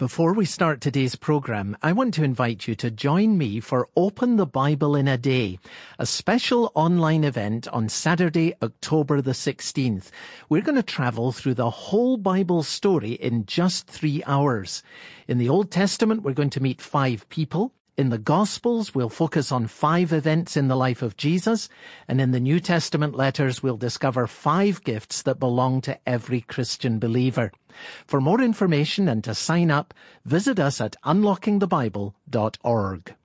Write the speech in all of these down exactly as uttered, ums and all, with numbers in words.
Before we start today's program, I want to invite you to join me for Open the Bible in a Day, a special online event on Saturday, October the sixteenth. We're going to travel through the whole Bible story in just three hours. In the Old Testament, we're going to meet five people. In the Gospels, we'll focus on five events in the life of Jesus. And in the New Testament letters, we'll discover five gifts that belong to every Christian believer. For more information and to sign up, visit us at unlocking the bible dot org.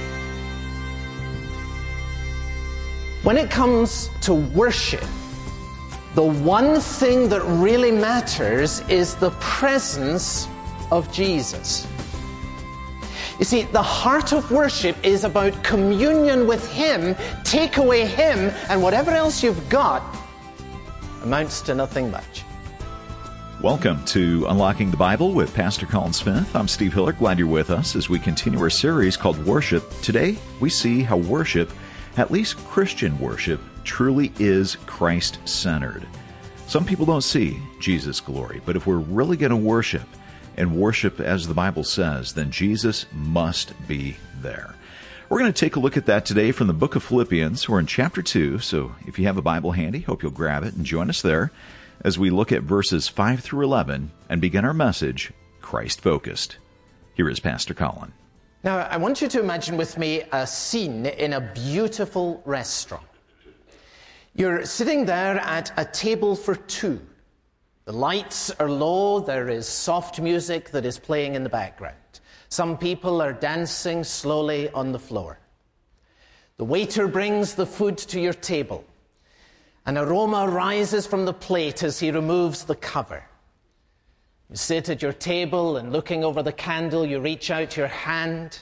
When it comes to worship, the one thing that really matters is the presence of Jesus. You see, the heart of worship is about communion with Him. Take away Him, and whatever else you've got amounts to nothing much. Welcome to Unlocking the Bible with Pastor Colin Smith. I'm Steve Hiller. Glad you're with us as we continue our series called Worship. Today, we see how worship, at least Christian worship, truly is Christ-centered. Some people don't see Jesus' glory, but if we're really going to worship, and worship as the Bible says, then Jesus must be there. We're going to take a look at that today from the book of Philippians. We're in chapter two, so if you have a Bible handy, hope you'll grab it and join us there as we look at verses five through eleven and begin our message, Christ-focused. Here is Pastor Colin. Now, I want you to imagine with me a scene in a beautiful restaurant. You're sitting there at a table for two. The lights are low, there is soft music that is playing in the background. Some people are dancing slowly on the floor. The waiter brings the food to your table. An aroma rises from the plate as he removes the cover. You sit at your table and looking over the candle, you reach out your hand,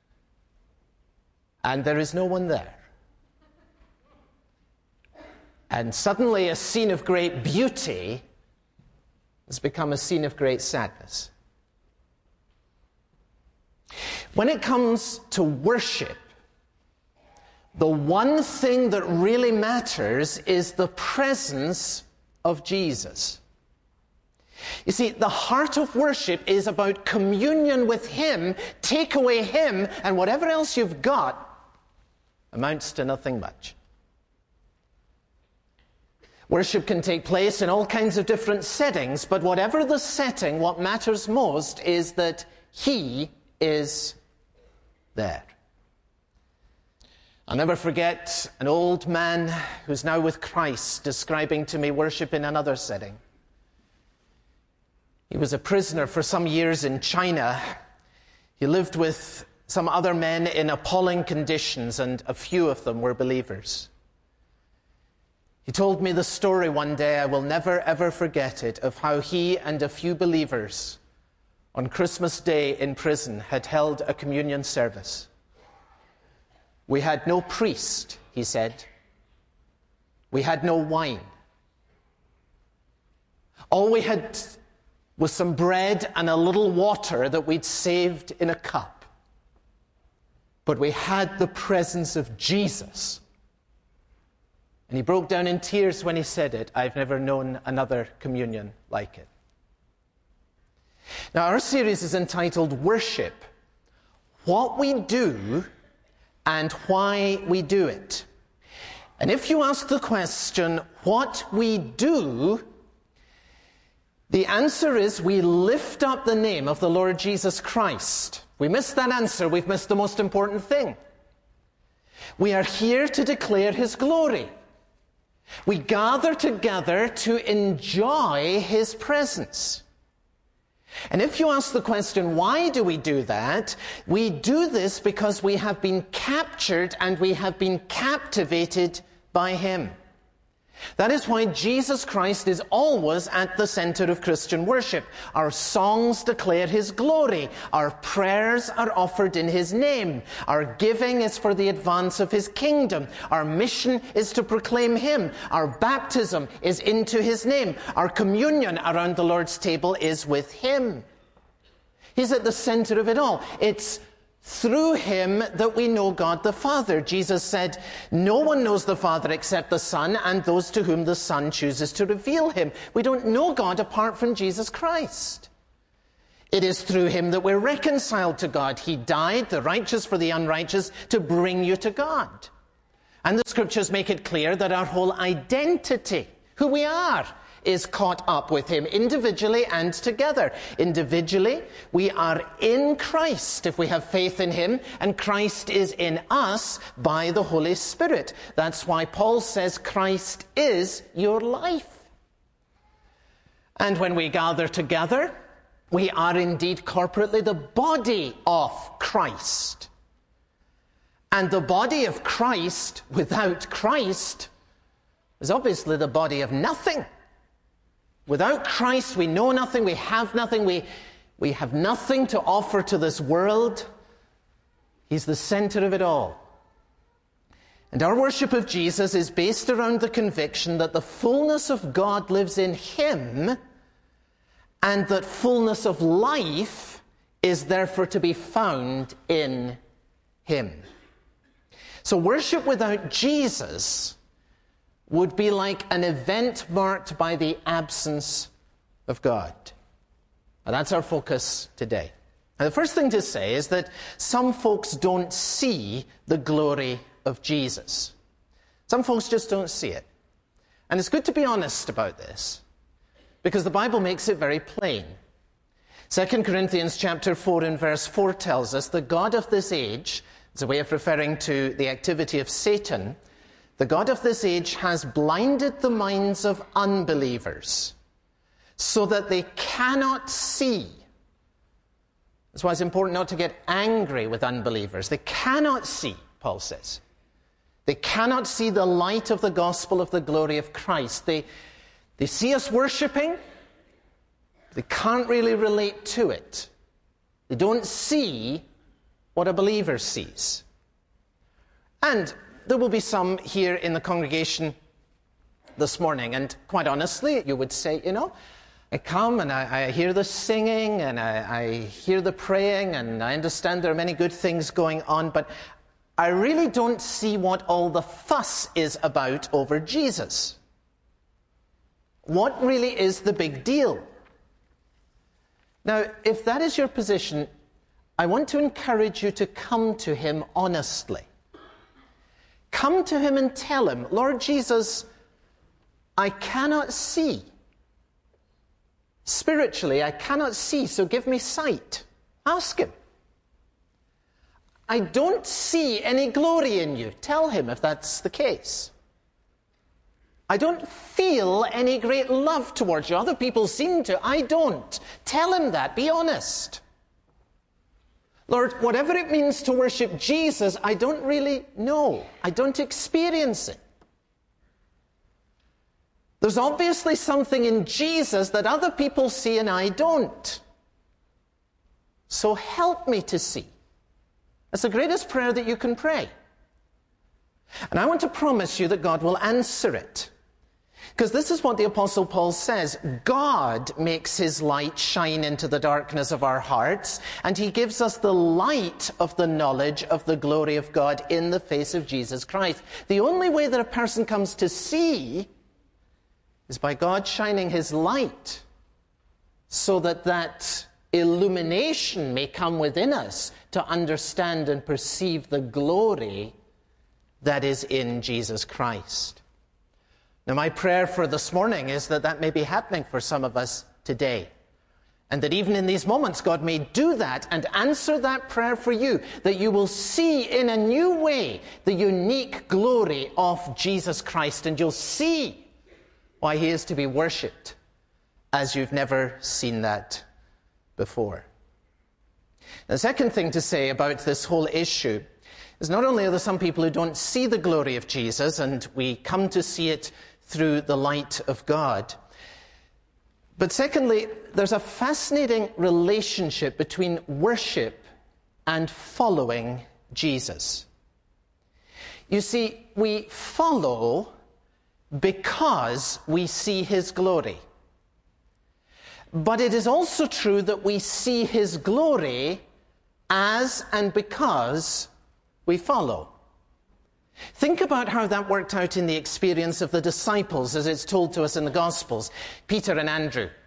and there is no one there. And suddenly a scene of great beauty has become a scene of great sadness. When it comes to worship, the one thing that really matters is the presence of Jesus. You see, the heart of worship is about communion with Him. Take away Him, and whatever else you've got amounts to nothing much. Worship can take place in all kinds of different settings, but whatever the setting, what matters most is that He is there. I'll never forget an old man who's now with Christ describing to me worship in another setting. He was a prisoner for some years in China. He lived with some other men in appalling conditions, and a few of them were believers. He told me the story one day, I will never ever forget it, of how he and a few believers on Christmas Day in prison had held a communion service. We had no priest, he said. We had no wine. All we had was some bread and a little water that we'd saved in a cup. But we had the presence of Jesus. And he broke down in tears when he said it. I've never known another communion like it. Now, our series is entitled Worship, What We Do and Why We Do It. And if you ask the question, what we do, the answer is we lift up the name of the Lord Jesus Christ. We miss that answer, we've missed the most important thing. We are here to declare His glory. We gather together to enjoy His presence. And if you ask the question, why do we do that? We do this because we have been captured and we have been captivated by Him. That is why Jesus Christ is always at the center of Christian worship. Our songs declare His glory. Our prayers are offered in His name. Our giving is for the advance of His kingdom. Our mission is to proclaim Him. Our baptism is into His name. Our communion around the Lord's table is with Him. He's at the center of it all. It's through Him that we know God the Father. Jesus said, no one knows the Father except the Son and those to whom the Son chooses to reveal Him. We don't know God apart from Jesus Christ. It is through him that we're reconciled to God. He died, the righteous for the unrighteous, to bring you to God. And the scriptures make it clear that our whole identity, who we are, is caught up with him individually and together. Individually, we are in Christ if we have faith in him, and Christ is in us by the Holy Spirit. That's why Paul says Christ is your life. And when we gather together, we are indeed corporately the body of Christ. And the body of Christ without Christ is obviously the body of nothing. Without Christ, we know nothing, we have nothing, we, we have nothing to offer to this world. He's the center of it all. And our worship of Jesus is based around the conviction that the fullness of God lives in him, and that fullness of life is therefore to be found in him. So worship without Jesus would be like an event marked by the absence of God. And that's our focus today. Now, the first thing to say is that some folks don't see the glory of Jesus. Some folks just don't see it. And it's good to be honest about this, because the Bible makes it very plain. Second Corinthians chapter four and verse four tells us the God of this age, it's a way of referring to the activity of Satan, the God of this age has blinded the minds of unbelievers so that they cannot see. That's why it's important not to get angry with unbelievers. They cannot see, Paul says. They cannot see the light of the gospel of the glory of Christ. They, they see us worshiping. They can't really relate to it. They don't see what a believer sees. And there will be some here in the congregation this morning, and quite honestly, you would say, you know, I come and I, I hear the singing and I, I hear the praying, and I understand there are many good things going on, but I really don't see what all the fuss is about over Jesus. What really is the big deal? Now, if that is your position, I want to encourage you to come to him honestly. Come to him and tell him, Lord Jesus, I cannot see. Spiritually, I cannot see, so give me sight. Ask him. I don't see any glory in you. Tell him if that's the case. I don't feel any great love towards you. Other people seem to. I don't. Tell him that. Be honest. Lord, whatever it means to worship Jesus, I don't really know. I don't experience it. There's obviously something in Jesus that other people see and I don't. So help me to see. That's the greatest prayer that you can pray. And I want to promise you that God will answer it. Because this is what the Apostle Paul says. God makes his light shine into the darkness of our hearts, and he gives us the light of the knowledge of the glory of God in the face of Jesus Christ. The only way that a person comes to see is by God shining his light, so that that illumination may come within us to understand and perceive the glory that is in Jesus Christ. Now, my prayer for this morning is that that may be happening for some of us today. And that even in these moments, God may do that and answer that prayer for you, that you will see in a new way the unique glory of Jesus Christ, and you'll see why he is to be worshipped as you've never seen that before. The second thing to say about this whole issue is not only are there some people who don't see the glory of Jesus, and we come to see it through the light of God, but secondly, there's a fascinating relationship between worship and following Jesus. You see, we follow because we see his glory. But it is also true that we see his glory as and because we follow. Think about how that worked out in the experience of the disciples as it's told to us in the Gospels. Peter and Andrew,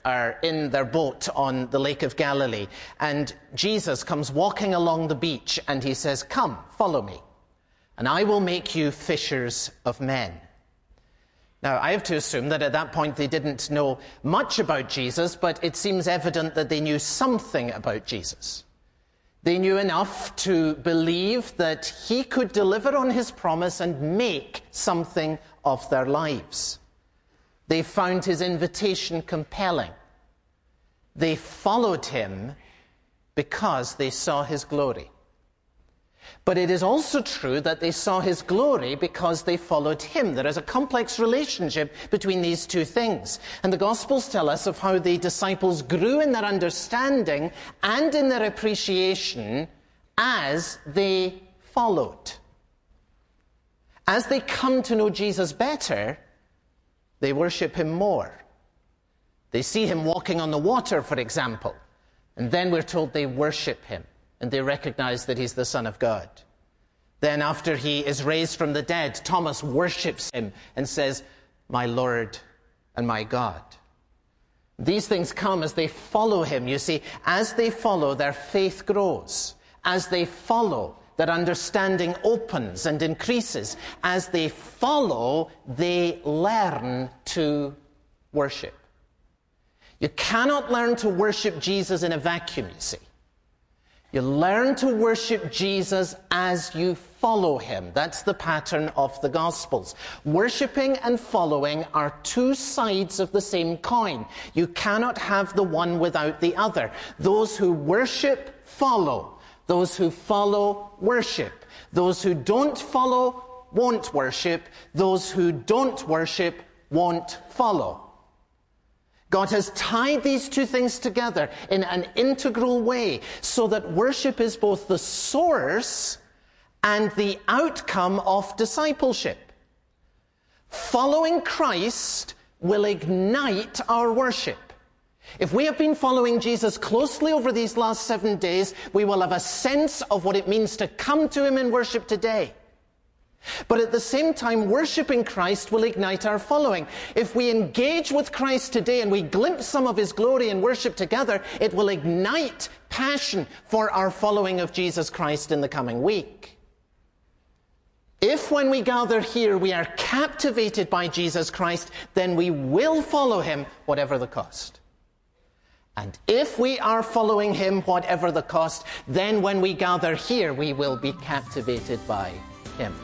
are in their boat on the Lake of Galilee, and Jesus comes walking along the beach, and he says, "Come, follow me, and I will make you fishers of men." Now, I have to assume that at that point they didn't know much about Jesus, but it seems evident that they knew something about Jesus. They knew enough to believe that he could deliver on his promise and make something of their lives. They found his invitation compelling. They followed him because they saw his glory. But it is also true that they saw his glory because they followed him. There is a complex relationship between these two things. And the Gospels tell us of how the disciples grew in their understanding and in their appreciation as they followed. As they come to know Jesus better, they worship him more. They see him walking on the water, for example, and then we're told they worship him. And they recognize that he's the Son of God. Then after he is raised from the dead, Thomas worships him and says, "My Lord and my God." These things come as they follow him. You see, as they follow, their faith grows. As they follow, their understanding opens and increases. As they follow, they learn to worship. You cannot learn to worship Jesus in a vacuum, you see. You learn to worship Jesus as you follow him. That's the pattern of the Gospels. Worshipping and following are two sides of the same coin. You cannot have the one without the other. Those who worship, follow. Those who follow, worship. Those who don't follow, won't worship. Those who don't worship, won't follow. God has tied these two things together in an integral way so that worship is both the source and the outcome of discipleship. Following Christ will ignite our worship. If we have been following Jesus closely over these last seven days, we will have a sense of what it means to come to him in worship today. But at the same time, worshiping Christ will ignite our following. If we engage with Christ today and we glimpse some of his glory in worship together, it will ignite passion for our following of Jesus Christ in the coming week. If when we gather here we are captivated by Jesus Christ, then we will follow him whatever the cost. And if we are following him whatever the cost, then when we gather here we will be captivated by him.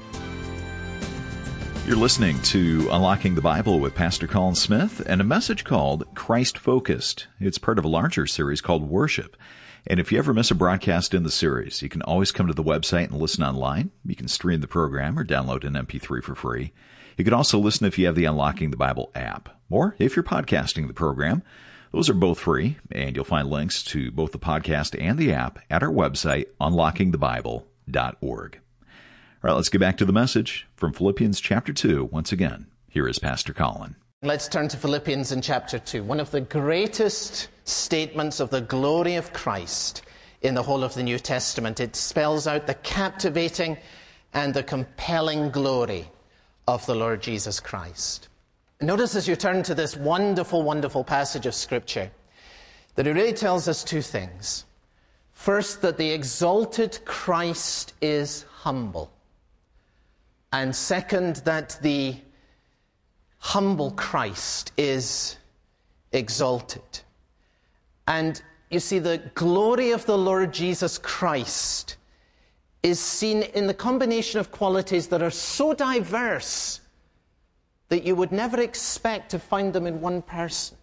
You're listening to Unlocking the Bible with Pastor Colin Smith and a message called Christ Focused. It's part of a larger series called Worship. And if you ever miss a broadcast in the series, you can always come to the website and listen online. You can stream the program or download an M P three for free. You can also listen if you have the Unlocking the Bible app, or if you're podcasting the program. Those are both free, and you'll find links to both the podcast and the app at our website, unlocking the bible dot org. All right, let's get back to the message from Philippians chapter two. Once again, here is Pastor Colin. Let's turn to Philippians in chapter two, one of the greatest statements of the glory of Christ in the whole of the New Testament. It spells out the captivating and the compelling glory of the Lord Jesus Christ. Notice as you turn to this wonderful, wonderful passage of Scripture that it really tells us two things. First, that the exalted Christ is humble. And second, that the humble Christ is exalted. And you see, the glory of the Lord Jesus Christ is seen in the combination of qualities that are so diverse that you would never expect to find them in one person.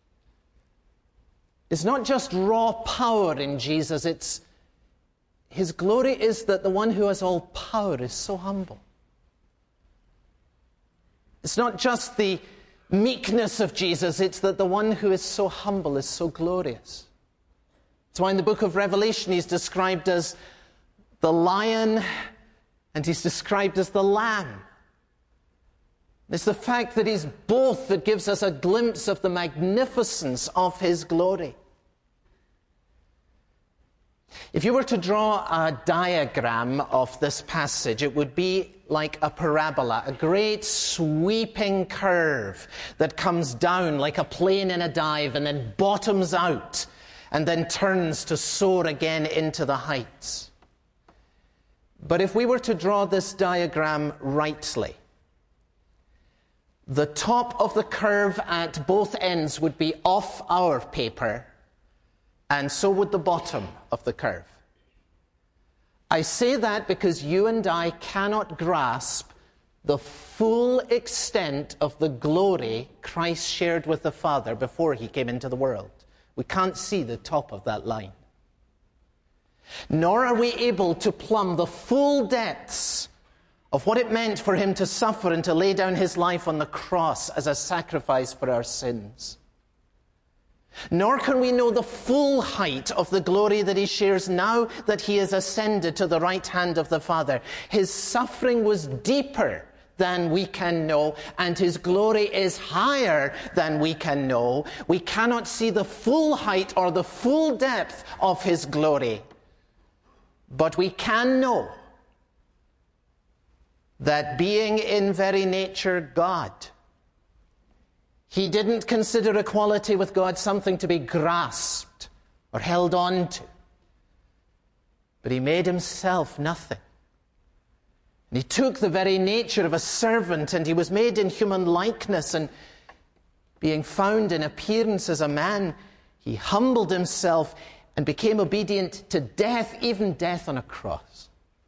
It's not just raw power in Jesus, it's his glory is that the one who has all power is so humble. It's not just the meekness of Jesus, it's that the one who is so humble is so glorious. That's why in the book of Revelation he's described as the lion and he's described as the lamb. It's the fact that he's both that gives us a glimpse of the magnificence of his glory. If you were to draw a diagram of this passage, it would be like a parabola, a great sweeping curve that comes down like a plane in a dive and then bottoms out and then turns to soar again into the heights. But if we were to draw this diagram rightly, the top of the curve at both ends would be off our paper, and so would the bottom of the curve. I say that because you and I cannot grasp the full extent of the glory Christ shared with the Father before he came into the world. We can't see the top of that line. Nor are we able to plumb the full depths of what it meant for him to suffer and to lay down his life on the cross as a sacrifice for our sins. Nor can we know the full height of the glory that he shares now that he has ascended to the right hand of the Father. His suffering was deeper than we can know, and his glory is higher than we can know. We cannot see the full height or the full depth of his glory. But we can know that being in very nature God, he didn't consider equality with God something to be grasped or held on to. But he made himself nothing. And he took the very nature of a servant, and he was made in human likeness, and being found in appearance as a man, he humbled himself and became obedient to death, even death on a cross.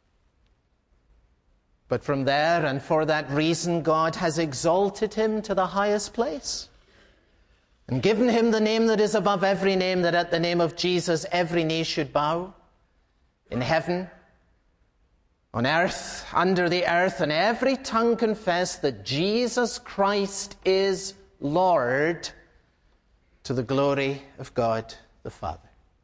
But from there, and for that reason, God has exalted him to the highest place and given him the name that is above every name, that at the name of Jesus every knee should bow, in heaven, on earth, under the earth, and every tongue confess that Jesus Christ is Lord, to the glory of God the Father.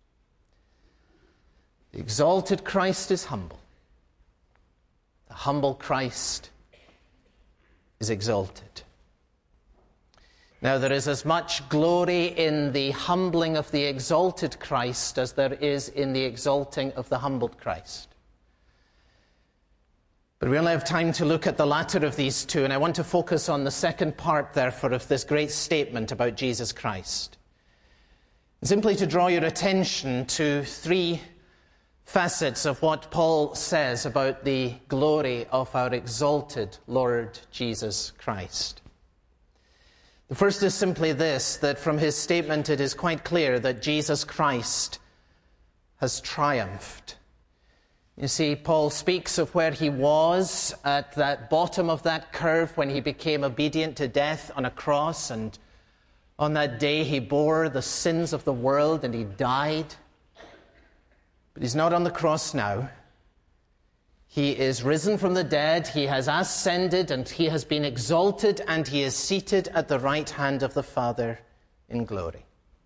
The exalted Christ is humble. The humble Christ is exalted. Now, there is as much glory in the humbling of the exalted Christ as there is in the exalting of the humbled Christ. But we only have time to look at the latter of these two, and I want to focus on the second part, therefore, of this great statement about Jesus Christ. Simply to draw your attention to three facets of what Paul says about the glory of our exalted Lord Jesus Christ. The first is simply this, that from his statement it is quite clear that Jesus Christ has triumphed. You see, Paul speaks of where he was at that bottom of that curve when he became obedient to death on a cross, and on that day he bore the sins of the world and he died. But he's not on the cross now. He is risen from the dead, he has ascended, and he has been exalted, and he is seated at the right hand of the Father in glory.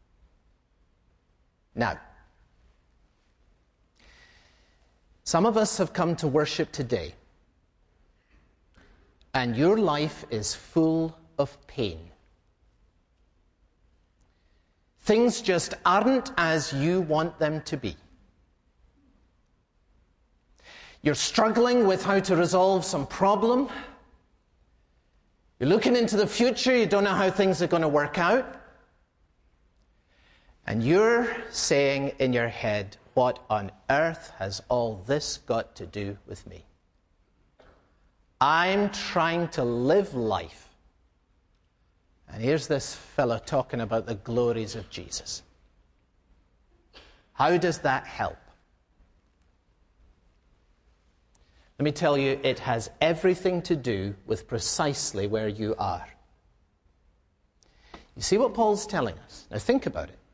Now, some of us have come to worship today, and your life is full of pain. Things just aren't as you want them to be. You're struggling with how to resolve some problem. You're looking into the future. You don't know how things are going to work out. And you're saying in your head, what on earth has all this got to do with me? I'm trying to live life. And here's this fellow talking about the glories of Jesus. How does that help? Let me tell you, it has everything to do with precisely where you are. You see what Paul's telling us? Now think about it.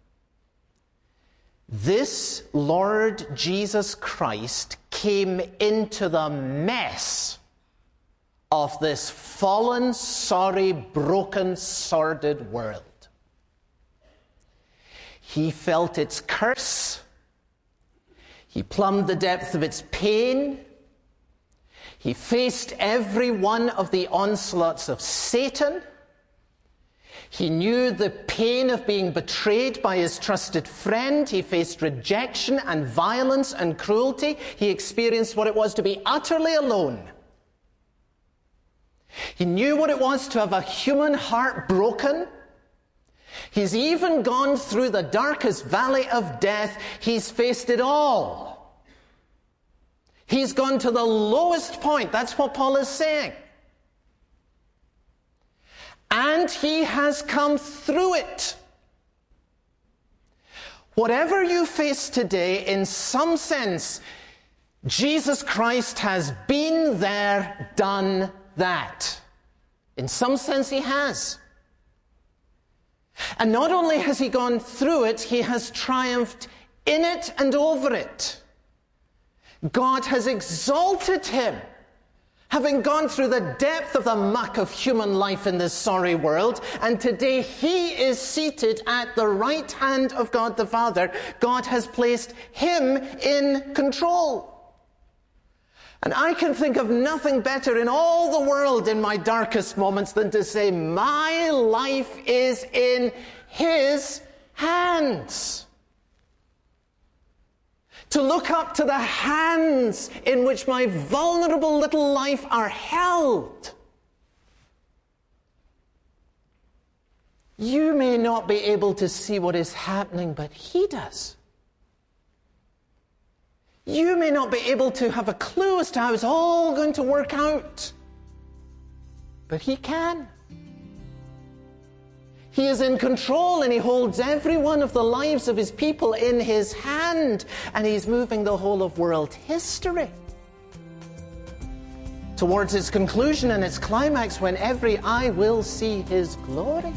This Lord Jesus Christ came into the mess of this fallen, sorry, broken, sordid world. He felt its curse. He plumbed the depth of its pain. He faced every one of the onslaughts of Satan. He knew the pain of being betrayed by his trusted friend. He faced rejection and violence and cruelty. He experienced what it was to be utterly alone. He knew what it was to have a human heart broken. He's even gone through the darkest valley of death. He's faced it all. He's gone to the lowest point. That's what Paul is saying. And he has come through it. Whatever you face today, in some sense, Jesus Christ has been there, done that. In some sense, he has. And not only has he gone through it, he has triumphed in it and over it. God has exalted him. Having gone through the depth of the muck of human life in this sorry world, and today he is seated at the right hand of God the Father. God has placed him in control. And I can think of nothing better in all the world in my darkest moments than to say, my life is in his hands. To look up to the hands in which my vulnerable little life are held. You may not be able to see what is happening, but he does. You may not be able to have a clue as to how it's all going to work out, but he can. He is in control, and he holds every one of the lives of his people in his hand, and he's moving the whole of world history towards its conclusion and its climax, when every eye will see his glory.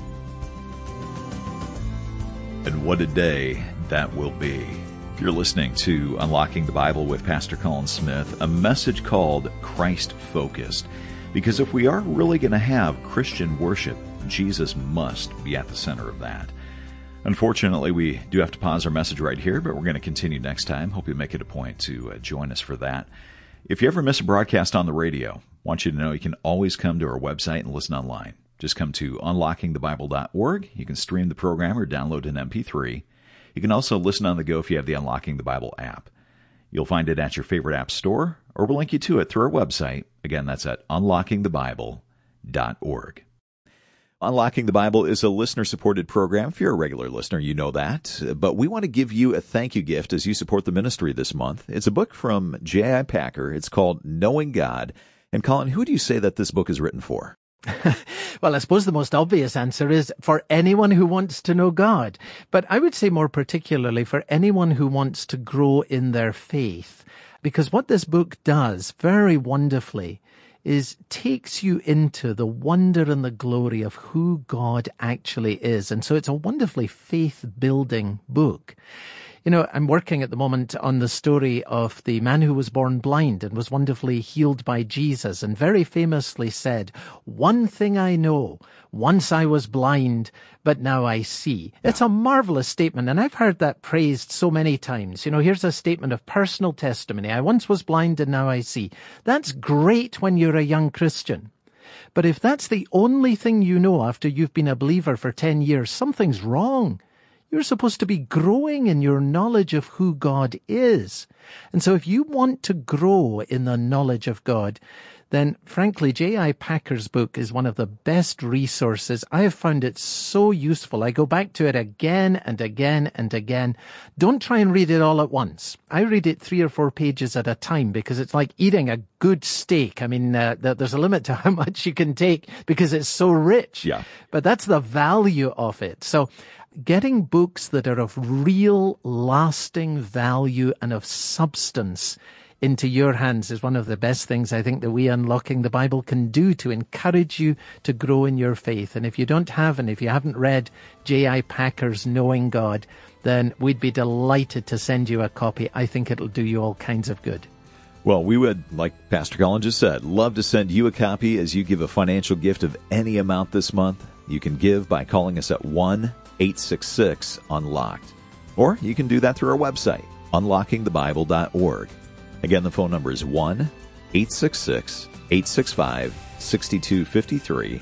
And what a day that will be. You're listening to Unlocking the Bible with Pastor Colin Smith, a message called Christ Focused. Because if we are really going to have Christian worship, Jesus must be at the center of that. Unfortunately, we do have to pause our message right here, but we're going to continue next time. Hope you make it a point to uh, join us for that. If you ever miss a broadcast on the radio, I want you to know you can always come to our website and listen online. Just come to unlocking the bible dot org. You can stream the program or download an M P three. You can also listen on the go if you have the Unlocking the Bible app. You'll find it at your favorite app store, or we'll link you to it through our website. Again, that's at unlocking the bible dot org. Unlocking the Bible is a listener-supported program. If you're a regular listener, you know that. But we want to give you a thank you gift as you support the ministry this month. It's a book from J I. Packer. It's called Knowing God. And Colin, who do you say that this book is written for? Well, I suppose the most obvious answer is for anyone who wants to know God. But I would say more particularly for anyone who wants to grow in their faith. Because what this book does very wonderfully is takes you into the wonder and the glory of who God actually is. And so it's a wonderfully faith-building book. You know, I'm working at the moment on the story of the man who was born blind and was wonderfully healed by Jesus, and very famously said, "One thing I know, once I was blind, but now I see." It's a marvelous statement, and I've heard that praised so many times. You know, here's a statement of personal testimony. I once was blind and now I see. That's great when you're a young Christian. But if that's the only thing you know after you've been a believer for ten years, something's wrong. You're supposed to be growing in your knowledge of who God is. And so if you want to grow in the knowledge of God, then frankly, J I. Packer's book is one of the best resources. I have found it so useful. I go back to it again and again and again. Don't try and read it all at once. I read it three or four pages at a time because it's like eating a good steak. I mean, uh, there's a limit to how much you can take because it's so rich. Yeah. But that's the value of it. So getting books that are of real, lasting value and of substance into your hands is one of the best things I think that we Unlocking the Bible can do to encourage you to grow in your faith. And if you don't have, and if you haven't read J I. Packer's Knowing God, then we'd be delighted to send you a copy. I think it'll do you all kinds of good. Well, we would, like Pastor Colin just said, love to send you a copy as you give a financial gift of any amount this month. You can give by calling us at one eight six six unlocked. Or you can do that through our website, unlocking the bible dot org. Again, the phone number is one eight six six eight six five six two five three.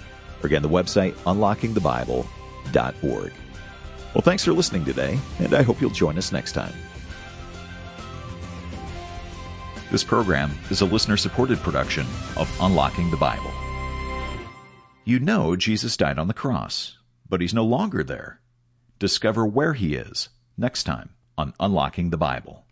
Again, the website, unlocking the bible dot org. Well, thanks for listening today, and I hope you'll join us next time. This program is a listener-supported production of Unlocking the Bible. You know Jesus died on the cross, but he's no longer there. Discover where he is next time on Unlocking the Bible.